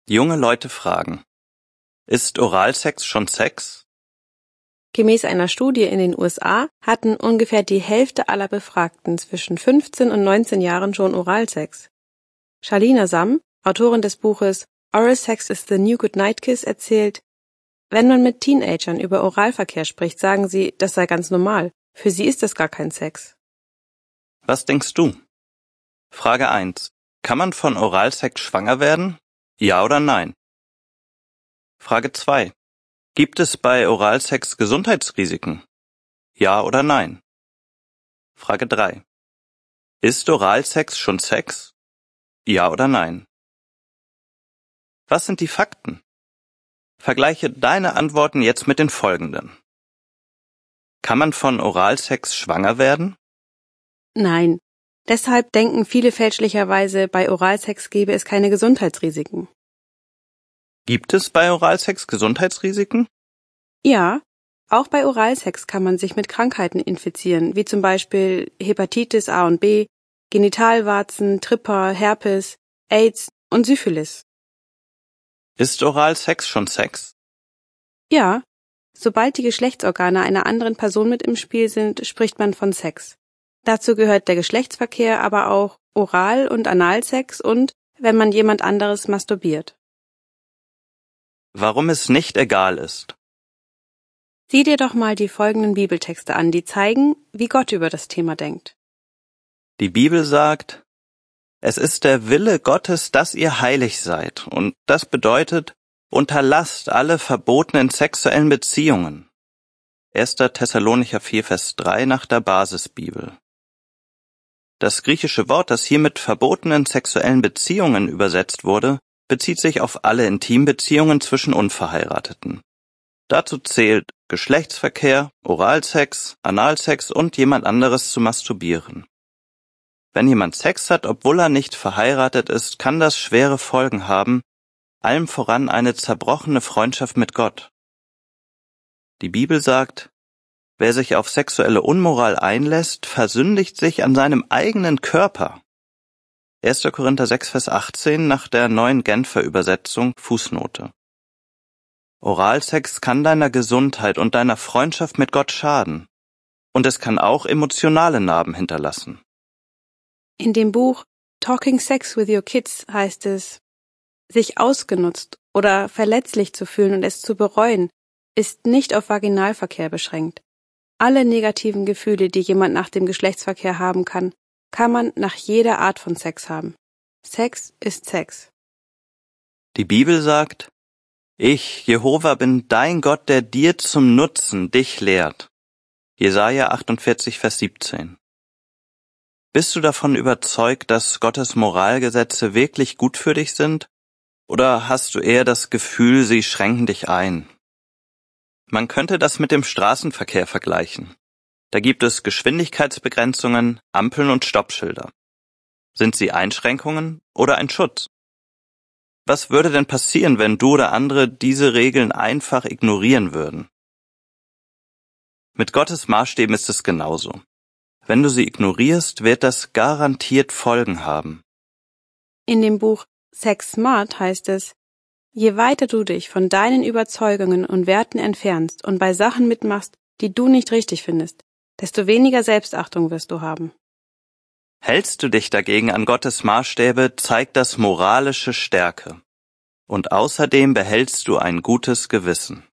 Junge Leute fragen: Ist Oralsex schon Sex? Gemäß einer Studie in den USA hatten ungefähr die Hälfte aller Befragten zwischen 15 und 19 Jahren schon Oralsex. Shalina Sam, Autorin des Buches Oral Sex is the New Goodnight Kiss, erzählt: Wenn man mit Teenagern über Oralverkehr spricht, sagen sie, das sei ganz normal. Für sie ist das gar kein Sex. Was denkst du? Frage 1. Kann man von Oralsex schwanger werden? Ja oder nein? Frage 2. Gibt es bei Oralsex Gesundheitsrisiken? Ja oder nein? Frage 3. Ist Oralsex schon Sex? Ja oder nein? Was sind die Fakten? Vergleiche deine Antworten jetzt mit den folgenden. Kann man von Oralsex schwanger werden? Nein. Deshalb denken viele fälschlicherweise, bei Oralsex gäbe es keine Gesundheitsrisiken. Gibt es bei Oralsex Gesundheitsrisiken? Ja, auch bei Oralsex kann man sich mit Krankheiten infizieren, wie zum Beispiel Hepatitis A und B, Genitalwarzen, Tripper, Herpes, AIDS und Syphilis. Ist Oralsex schon Sex? Ja, sobald die Geschlechtsorgane einer anderen Person mit im Spiel sind, spricht man von Sex. Dazu gehört der Geschlechtsverkehr, aber auch Oral- und Analsex und wenn man jemand anderes masturbiert. Warum es nicht egal ist. Sieh dir doch mal die folgenden Bibeltexte an, die zeigen, wie Gott über das Thema denkt. Die Bibel sagt: Es ist der Wille Gottes, dass ihr heilig seid, und das bedeutet, unterlasst alle verbotenen sexuellen Beziehungen. 1. Thessalonicher 4, Vers 3 nach der Basisbibel. Das griechische Wort, das hier mit verbotenen sexuellen Beziehungen übersetzt wurde, bezieht sich auf alle Intimbeziehungen zwischen Unverheirateten. Dazu zählt Geschlechtsverkehr, Oralsex, Analsex und jemand anderes zu masturbieren. Wenn jemand Sex hat, obwohl er nicht verheiratet ist, kann das schwere Folgen haben, allem voran eine zerbrochene Freundschaft mit Gott. Die Bibel sagt: Wer sich auf sexuelle Unmoral einlässt, versündigt sich an seinem eigenen Körper. 1. Korinther 6, Vers 18 nach der Neuen Genfer Übersetzung, Fußnote. Oralsex kann deiner Gesundheit und deiner Freundschaft mit Gott schaden. Und es kann auch emotionale Narben hinterlassen. In dem Buch Talking Sex with Your Kids heißt es: Sich ausgenutzt oder verletzlich zu fühlen und es zu bereuen, ist nicht auf Vaginalverkehr beschränkt. Alle negativen Gefühle, die jemand nach dem Geschlechtsverkehr haben kann man nach jeder Art von Sex haben. Sex ist Sex. Die Bibel sagt: Ich, Jehova, bin dein Gott, der dir zum Nutzen dich lehrt. Jesaja 48, Vers 17. Bist du davon überzeugt, dass Gottes Moralgesetze wirklich gut für dich sind? Oder hast du eher das Gefühl, sie schränken dich ein? Man könnte das mit dem Straßenverkehr vergleichen. Da gibt es Geschwindigkeitsbegrenzungen, Ampeln und Stoppschilder. Sind sie Einschränkungen oder ein Schutz? Was würde denn passieren, wenn du oder andere diese Regeln einfach ignorieren würden? Mit Gottes Maßstäben ist es genauso. Wenn du sie ignorierst, wird das garantiert Folgen haben. In dem Buch Sex Smart heißt es: Je weiter du dich von deinen Überzeugungen und Werten entfernst und bei Sachen mitmachst, die du nicht richtig findest, desto weniger Selbstachtung wirst du haben. Hältst du dich dagegen an Gottes Maßstäbe, zeigt das moralische Stärke. Und außerdem behältst du ein gutes Gewissen.